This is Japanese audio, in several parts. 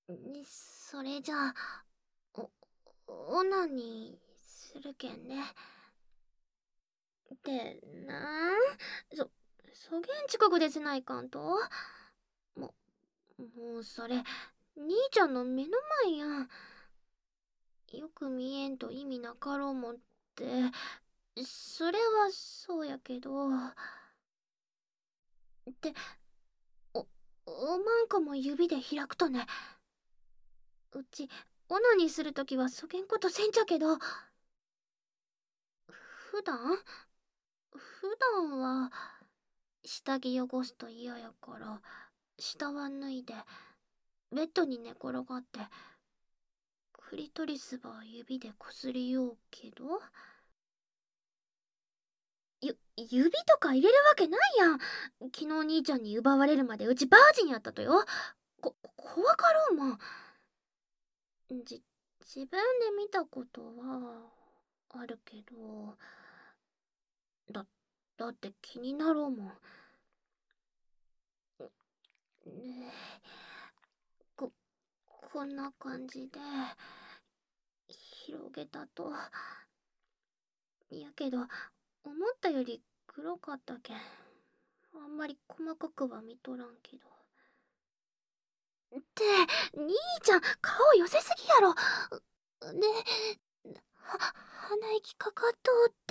それじゃあ、オナニーするけんね。ってそげん近くでせないかんと。もうそれ、兄ちゃんの目の前やん。よく見えんと意味なかろうもんって、それはそうやけど。って、おまんこも指で開くとね。うち、オナニーするときはそげんことせんちゃけど、普段は、下着汚すと嫌やから、下は脱いで、ベッドに寝転がって、クリトリスば指でこすりようけど、指とか入れるわけないやん。昨日兄ちゃんに奪われるまでうちバージンやったとよ。怖かろうもん。自分で見たことはあるけど、だって気になろうもん。ねえ、こんな感じで広げたと。やけど思ったより黒かったけん、あんまり細かくは見とらんけど。って兄ちゃん、顔寄せすぎやろ。ね、鼻息かかっとうって。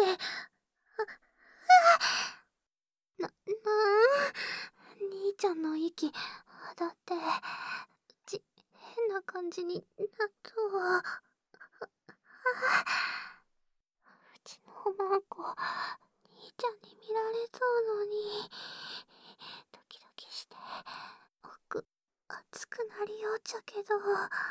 兄ちゃんの息だって変な感じになっとう。うちのおまんこ、兄ちゃんに見られそうのに、ドキドキして奥熱くなりようちゃけど、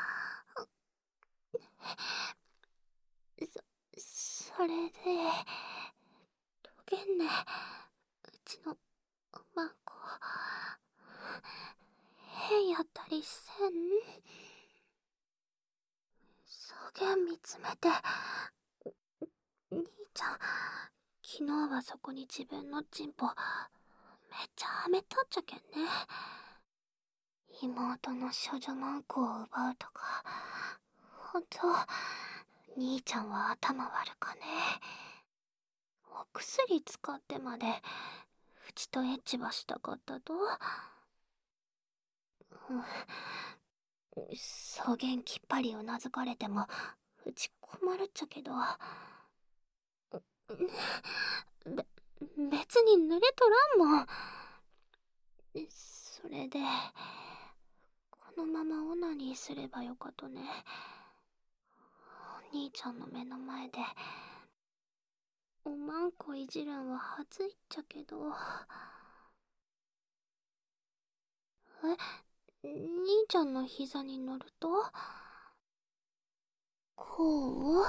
それでどげんね、うちのおまんこ変やったりせん。そげん見つめて、兄ちゃん昨日はそこに自分のチンポめっちゃはめたっちゃけんね。妹の処女マンコを奪うとか、ほんと兄ちゃんは頭悪かね。お薬使ってまでうちとエッチはしたかったと。そげんきっぱりうなずかれてもうち困るっちゃけど、別に濡れとらんもん。それでこのままオナニーすればよかとね。お兄ちゃんの目の前でおまんこいじるんははずいっちゃけど。兄ちゃんの膝に乗るとこう。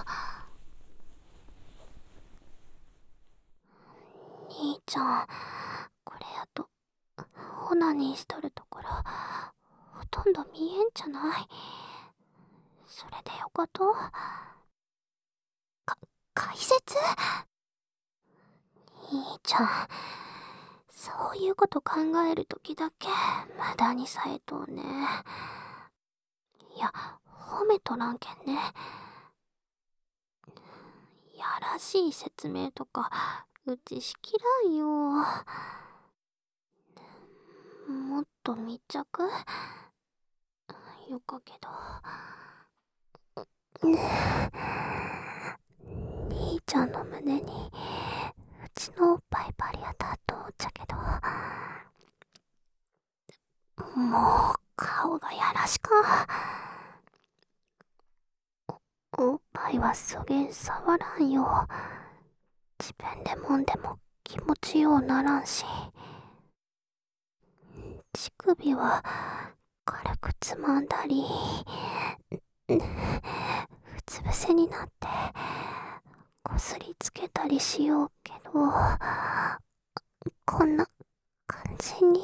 兄ちゃん、これやとオナニーしとるところほとんど見えんじゃない。それでよかと。解説？兄ちゃん、そういうこと考えるときだけ無駄にさえとうね。いや、褒めとらんけんね。やらしい説明とかうちしきらんよ。もっと密着よかけど。兄ちゃんの胸にうちのおっぱいバリ当たっとっちゃけど、もう顔がやらしか。おっぱいはそげん触らんよ。自分でもんでも気持ちようならんし。乳首は軽くつまんだりうつ伏せになってこすりつけたりしようけど、こんな感じに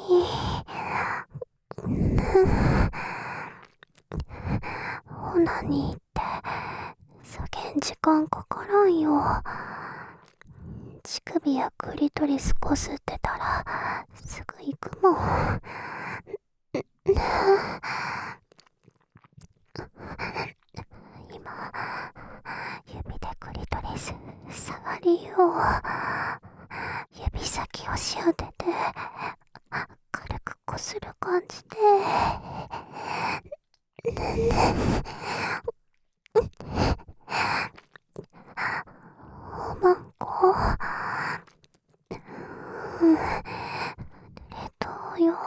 オナニーってそげん時間かからんよ。乳首やクリトリスこすってたらすぐ行くもん。 指先をし当てて軽くこする感じで、おまんこ、冷凍よ。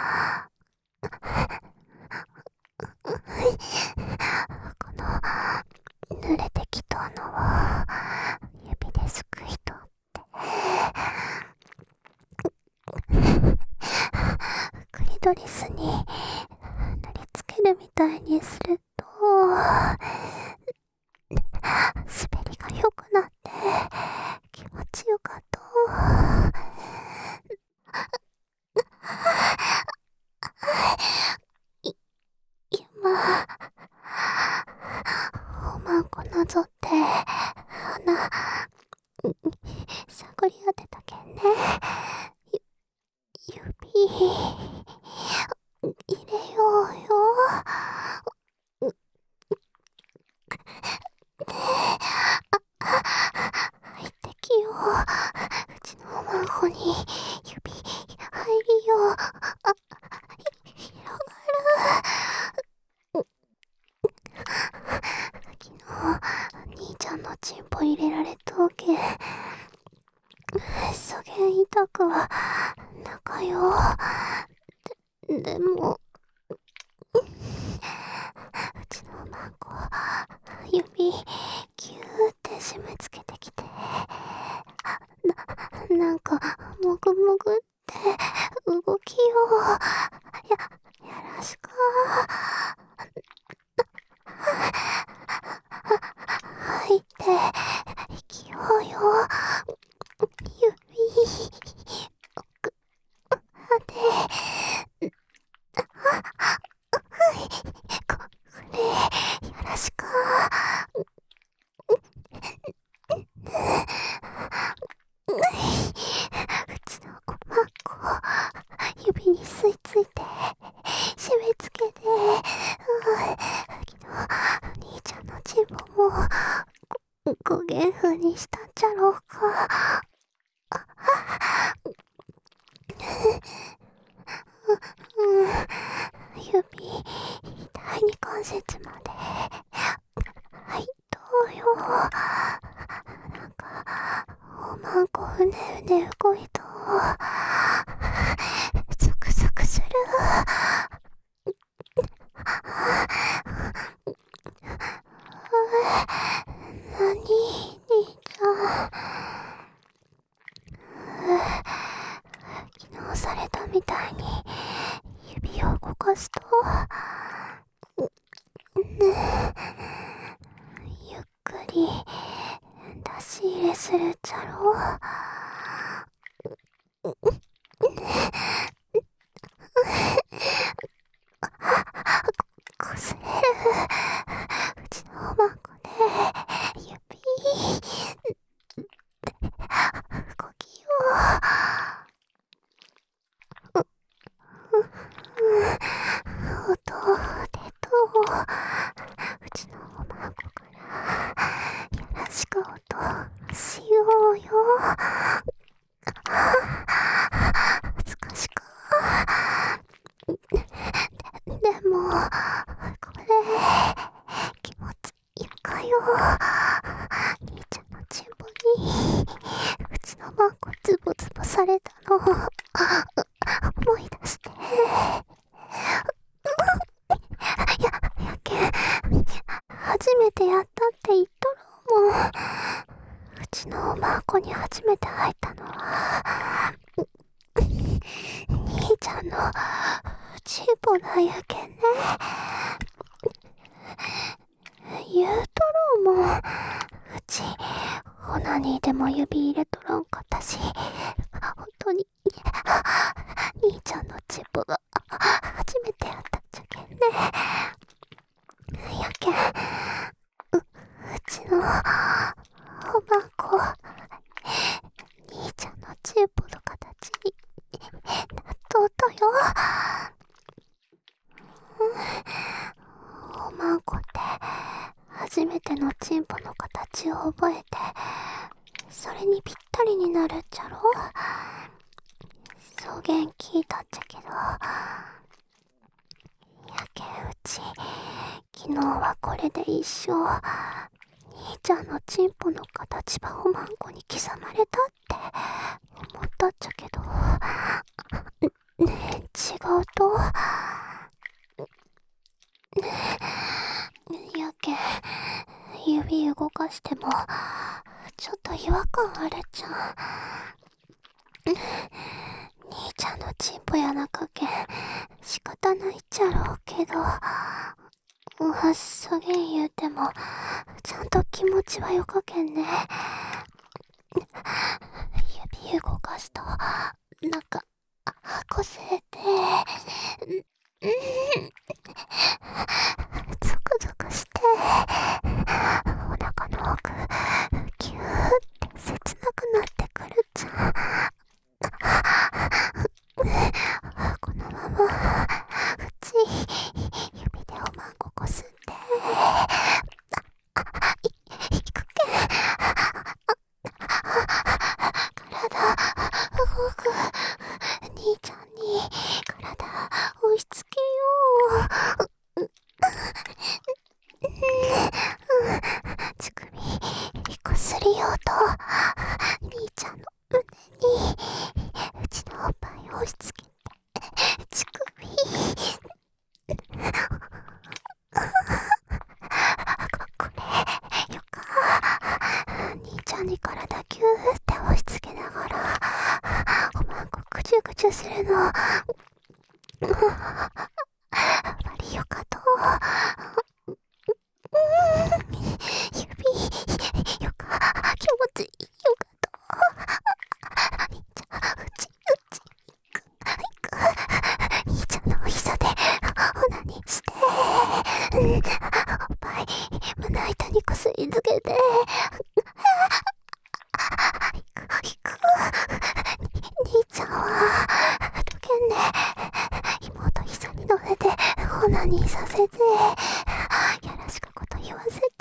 この濡れてきたのを指ですくい取ってクリトリスに塗りつけるみたいにすると滑りが良くなって気持ちよかった。今おまんこなぞって鼻探り当てたけんね。指入れようよ。入ってきよう。うちのおまんこに指入りよう。広がる。昨日兄ちゃんのチンポ入れられとうけんそげん痛くはなかよ。でもうちのおまんこ指ギューって締め付けてきてなんかもぐもぐって動きよ。やらしか吐いて息をよ。指奥までこれやらしかうちのおまんこ指に吸い付いて締め付けて、昨日兄ちゃんのチンポもごげん風にしたんじゃろうか。指第二関節まではいどうよ。なんかおまんこふねふね動いとゾクゾクする。なに兄ちゃん、昨日されたみたいに指を動かすとゆっくり出し入れするっちゃろ。こすれる。うちのおまんこで指動きよ。音出とうちのおまんこからやらしか音しようよ。恥ずかしか。でもこれ気持ちいいかよ。兄ちゃんのチンポにうちのまんこズボズボされたの思い出してやけん初めてやったって言っとろうもん。うちのおまんこに初めて入ったのは兄ちゃんのチンポなんやけんね。言うとろうもん。うちオナニーでも指入れとらんかったし、本当に兄ちゃんのチンポが初めてやったっちゃけんね。やけんうちのおまんこ兄ちゃんのチンポの形になっとうとよ。おまんこって初めてのチンポの形を覚えてそれれにぴったりになるっちゃろ。そげん聞いたっちゃけど、やけんうち昨日はこれで一生兄ちゃんのチンポの形ばおまんこに刻まれたって思ったっちゃけど、ねえ違うと。やけん指動かしてもちょっと違和感あるじゃん。兄ちゃんのチンポやなかけん仕方ないっちゃろうけど、そげん言うてもちゃんと気持ちはよかけんね。指動かすとなんかこすれてゾクゾクしてお腹の奥キューって切なくなってくるじゃん。このままうち指でおまんここすっていくけん。体動く。兄ちゃんに体押し付けよう。乳首こすりようと兄ちゃんの胸にうちのおっぱいを押し付けて乳首これよか。兄ちゃんに体ギューって押し付けながらおまんこぐちゅぐちゅするのバリよかと。指よか気持ちいいよかと。兄ちゃんうち行く兄ちゃんのお膝でオナニーしておっぱい胸板にこすりつけて行く兄ちゃんはどけんね妹膝に乗せてオナニーさせてやらしかこと言わせて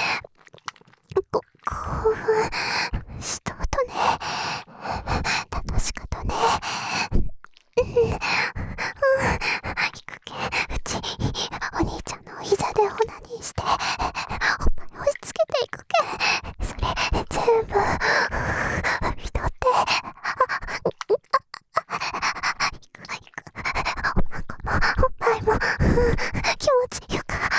興奮しとうとね。楽しかとね。行くけんうちお兄ちゃんのお膝でオナニーしておっぱい押し付けていくけんそれ全部見とっておまんこもおっぱいも気持ちよか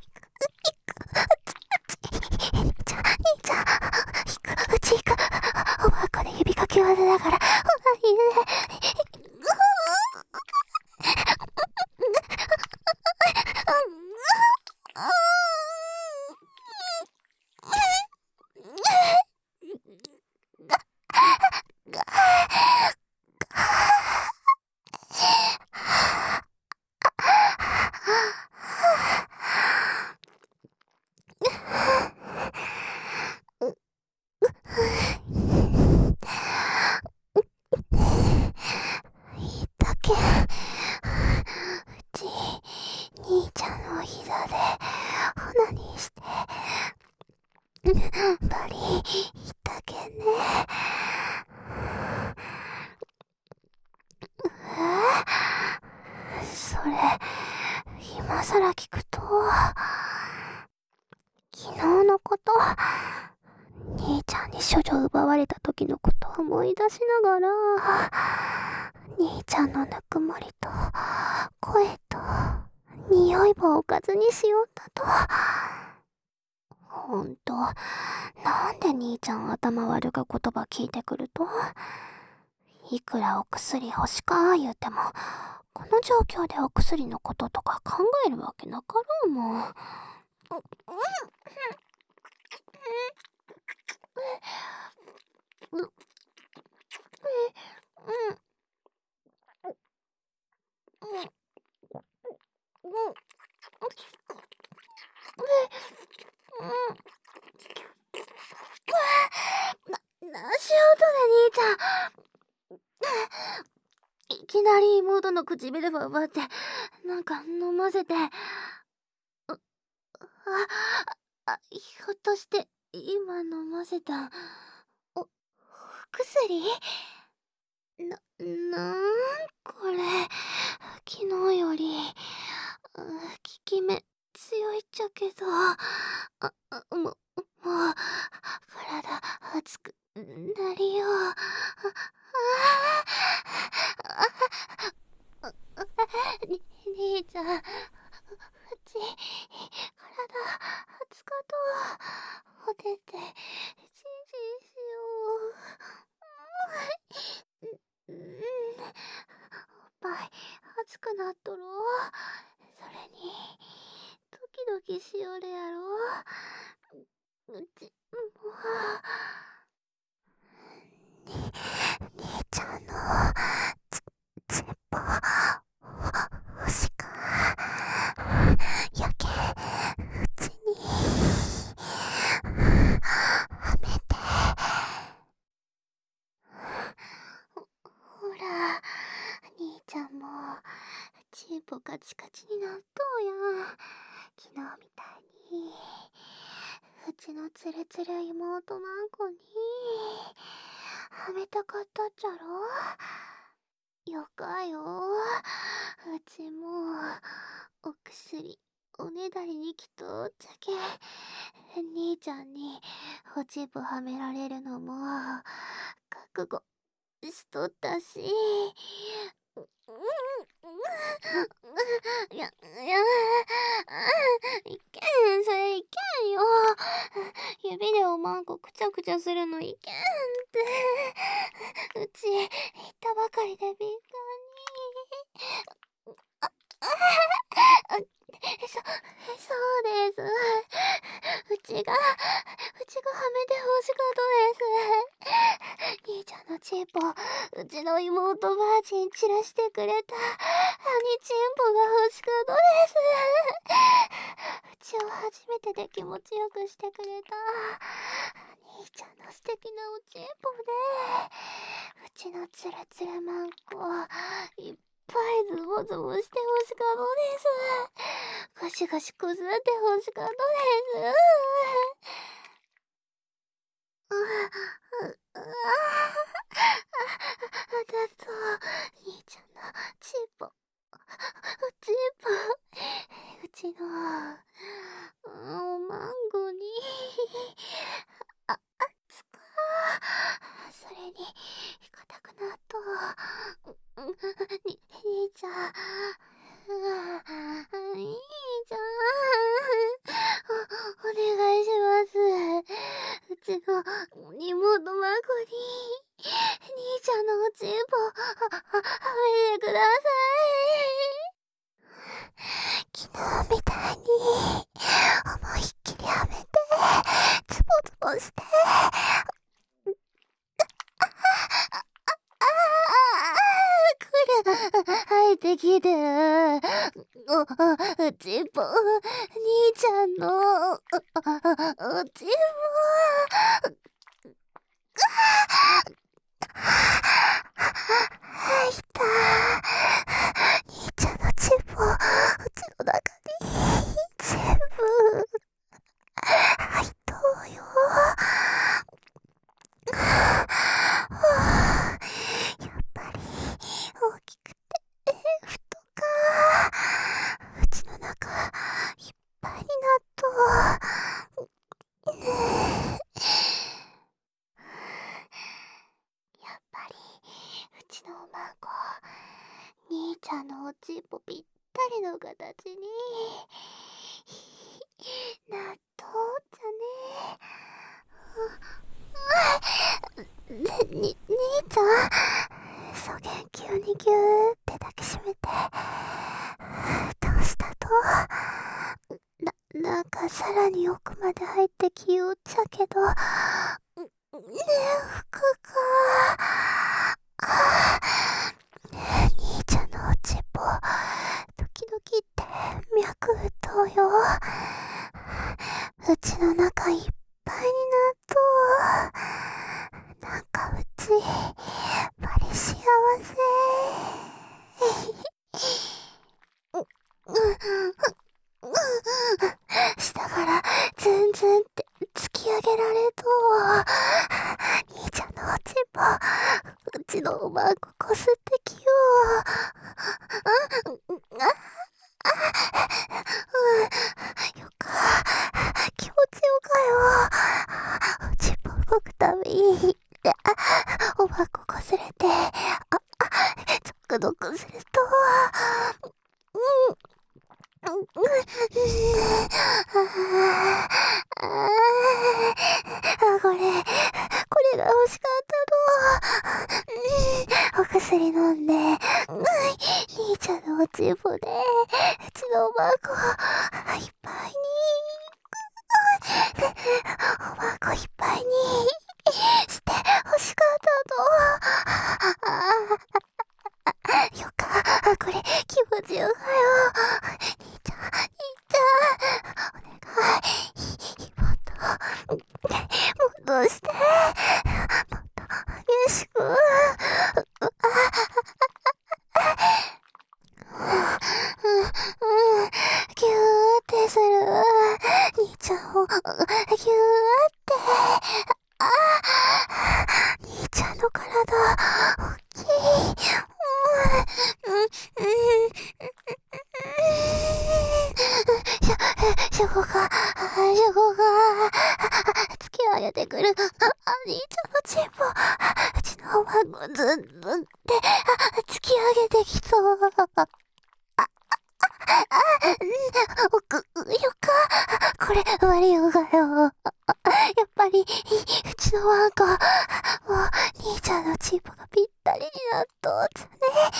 兄ちゃんうち行くおばあこで指かき混ぜながらオナニーでだけうち兄ちゃんのお膝でオナニーしてバリいったけんね。それ今さら聞くと昨日のこと兄ちゃんに処女奪われた時のことを思い出しながら兄ちゃんのぬくもりと声と匂いもおかずにしよったと。ほんとなんで兄ちゃん頭悪が言葉聞いてくると。いくらお薬欲しか言うてもこの状況でお薬のこととか考えるわけなかろうもん。なんしようとね兄ちゃん。いきなり妹の唇ば奪ってなんか飲ませてひょっとして今飲ませた薬？なんこれ、昨日より効き目強いっちゃけど、もう体熱くなりよう。兄ちゃん、うち体熱かとおててじんじんしよう。おっぱい熱くなっとろ。それにドキドキしよるやろ。うちも兄ちゃんのちっぽ欲しかやけうちにはめて。ほら、兄ちゃんもチンポカチカチになっとうやん。昨日みたいにうちのつるつる妹マンコにはめたかったっちゃろ。よかよ。うちもお薬おねだりに来とっちゃけ。兄ちゃんにおちぶはめられるのも覚悟しとったし。いや、いけん、それいけんよ。指でおまんこくちゃくちゃするのいけんって。うち、言ったばかりで敏感に。そうです。うちがはめてほしかとです。兄ちゃんのチンポ、うちの妹バージン散らしてくれた兄チンポが欲しかとです。うちを初めてで気持ちよくしてくれた兄ちゃんの素敵なおチンポで、うちのツルツルマンコいっぱいズボズボしてほしかとです。ゴシゴシこすってほしかとです。だと兄ちゃんのチンポうちのおまんごにつか。それに硬くなっと兄ちゃん兄ちゃんお願いします。うちの妹まんこに兄ちゃんのおちんぽはめてください。昨日みたいに思いっきりはめてズボズボして入ってきておちんぽ兄ちゃんのおちんぽ入った兄ちゃんのチンポうちの中に全部入っとうよ。やっぱり大きくて太か。うちの中いっぱいになっとう。やっぱりうちのおまんこ兄ちゃんのおちんぽぴったりの形になっとうじゃね。兄ちゃんそげん急にギューって抱きしめてどうしたと。なんかさらに奥まで入ってきよっちゃけど服か。兄ちゃんのおちんぽドキドキって脈打っとうよ。うちの中いっぱいになっとう。なんかうちバリ幸せ。下からズンズンって突き上げられとう。兄ちゃんのおちんぽこれが欲しかったの。お薬飲んで、兄ちゃんのおちんぽで、うちのおばあこ、いっぱいに、おばあこいっぱいに、して欲しかったの。よか、これ気持ちよかよ。兄ちゃん、お願い。もっとして、もっと激しく。ギューってする。兄ちゃんを、ギューって。兄ちゃんの体、大きい。ショコが、突き上げてくる。兄ちゃんのチンポ、うちのおばんこずっとって、突き上げてきそう。奥、よか。これ、悪いよがよ。やっぱり、うちのワンコ、もう、兄ちゃんのチンポがぴったりになっとっつね。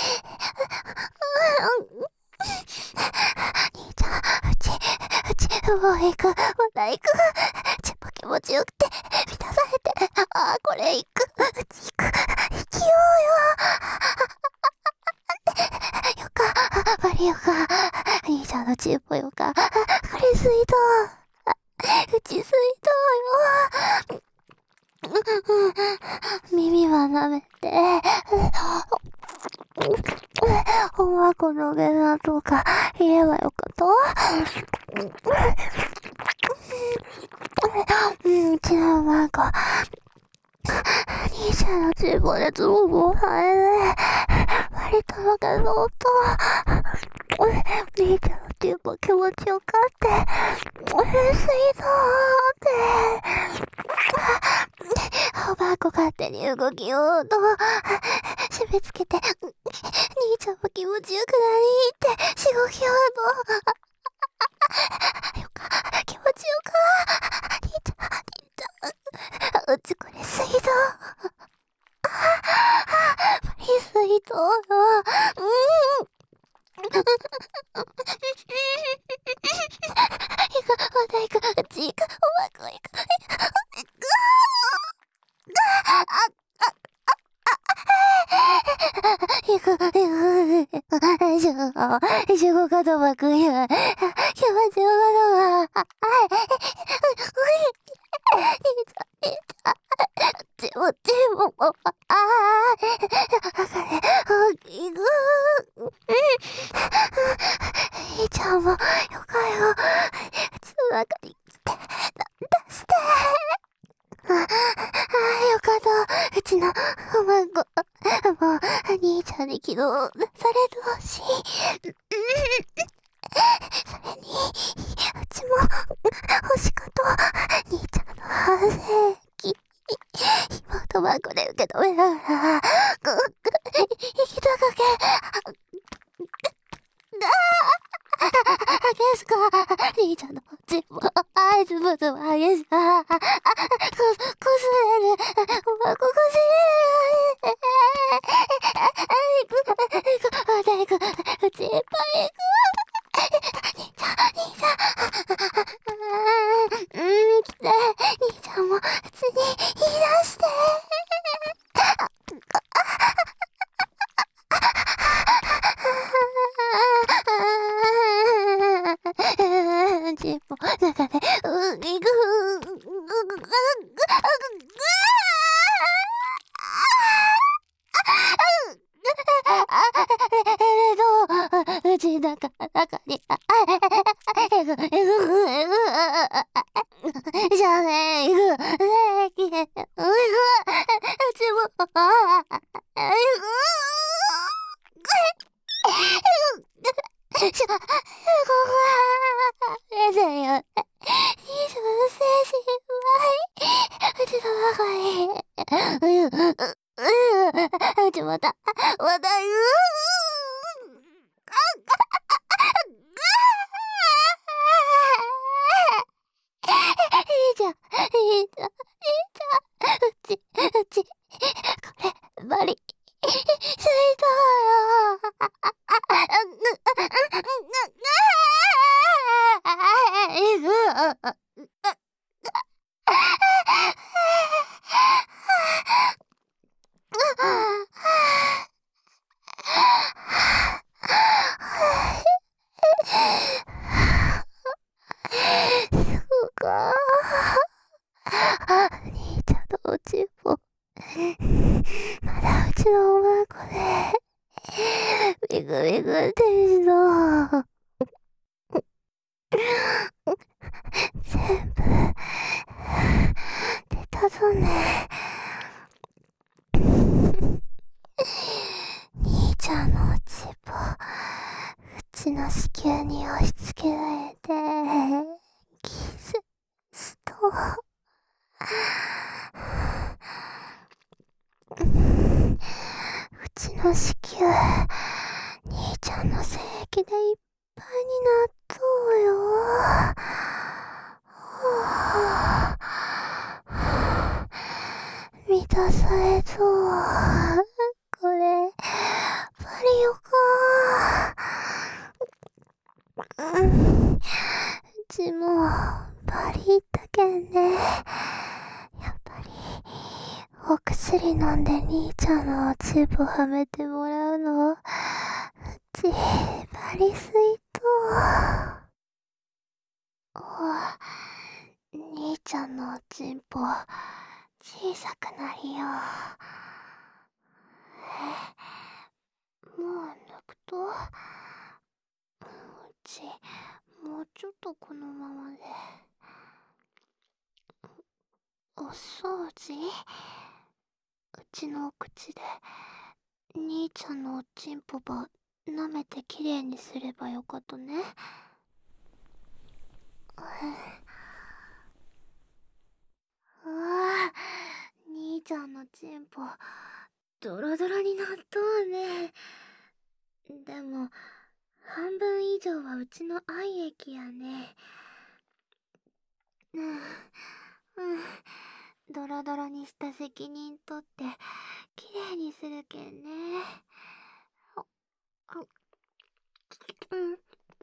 兄ちゃん、うち、もう行く、まだ行く。チンポ気持ちよくて、満たされて、これ行く、うち行く、生きようよ。よか、悪いよか。兄ちゃんのチンポよか。これ水筒。うち水筒よ。耳は舐めて。おまこのげなとか言えばよかった。うちのおまこ。兄ちゃんのチンポでつぼぼされて、割とのけどと。兄ちゃんのチンポ気持ちよかって。水筒って。おばあこ勝手に動きようと、締め付けて、兄ちゃんも気持ちよくなりって、しごきようと。よか、気持ちよか。兄ちゃん、うちこれ水道。水道よ。まだ行く、うち行く、おばあこ行く。しごかとばくんや。気持ちよかとば。ちもちも、大きく。兄ちゃんも、よかよ。うちの中に来て、出して。よかった。うちのおまんこ。もう、兄ちゃんに昨日、されてほしい。それに、うちも、欲しかった。兄ちゃんの半世紀。妹ばんこで受け止めながら、生きたかけ。激しく、兄ちゃんのちも、あいつぶつも激しく、こすれる、まここすれる、また行く、うちいっぱい行く、兄ちゃん、来て、兄ちゃんも、うちに言い出して、ちんぽ、中で、いく、うち中に、じゃあね、うちも、しょ、ここは、れだよ。いいぞ、精神うちの中に、うちまた、 ちゃん、うち、これ、バリ、吸いそうよ。そうか。兄ちゃんのおちんぽ、まだうちのおばあ子で、ビクビクってしそう。全部、出たぞね。兄ちゃんのおちんぽ、うちの子宮に押し付けられて、キスしと。うちの子宮、兄ちゃんの精液でいっぱいになっとうよ。はあ、満たされとう。これ、パリオか。うちも、パリ行ったけんね。やっぱり、お薬飲んで兄ちゃんのおちぶはめてもらうの、うち、バリスイート。兄ちゃんのおちんぽ、小さくなりよ。もう抜くと、うち、もうちょっとこのままで。お掃除、うちのお口で兄ちゃんのおちんぽば舐めてきれいにすればよかとね。うわ、兄ちゃんのちんぽドロドロになっとうね。でも半分以上はうちの愛液やね。ドロドロにした責任取ってきれいにするけんね。うん。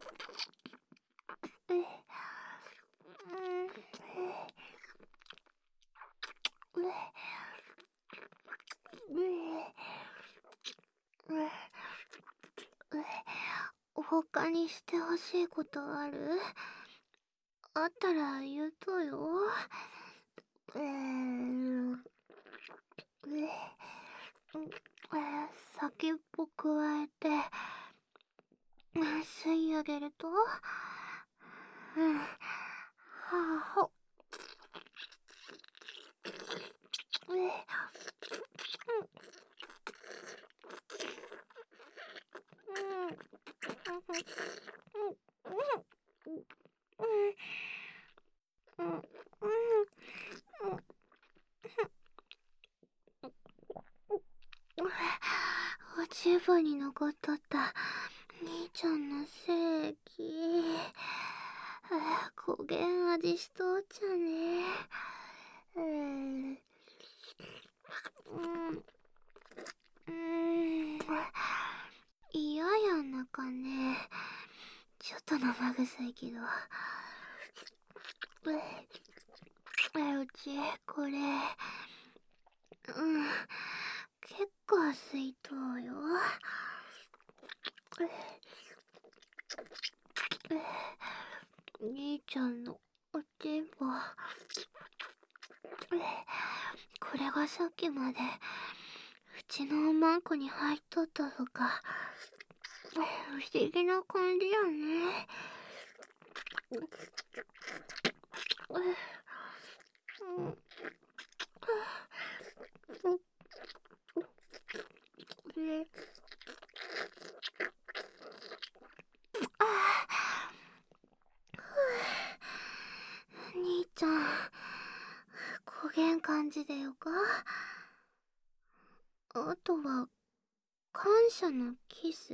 他にしてほしいことある？あったら言うとよ。先っぽくわえて吸い上げると、はあ、おちぶに残っとった兄ちゃんの精液、焦げん味しとっちゃね。嫌やんなかね。ちょっと生臭いけど。うち、これ、結構吸いとうよ。兄ちゃんのおてんぽ、これがさっきまでうちのおまんこに入っとったのか。不思議な感じやね。兄ちゃん、焦げん感じでよか？あとは感謝のキス？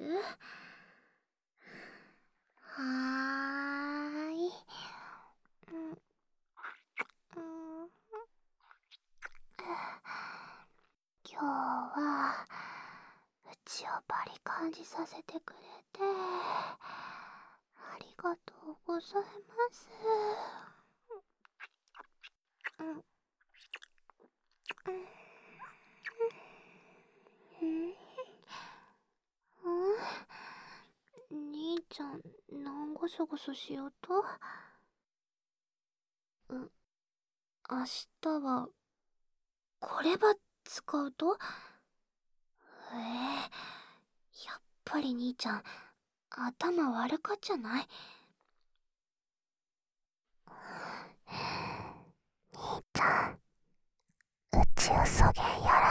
はーい。 ちをバリ感じさせてくれてありがとうございます。うん。兄ちゃん、なんゴソゴソしようと。明日はこれば使うと。やっぱり兄ちゃん頭悪かっちゃない。兄ちゃん、宇宙そげんや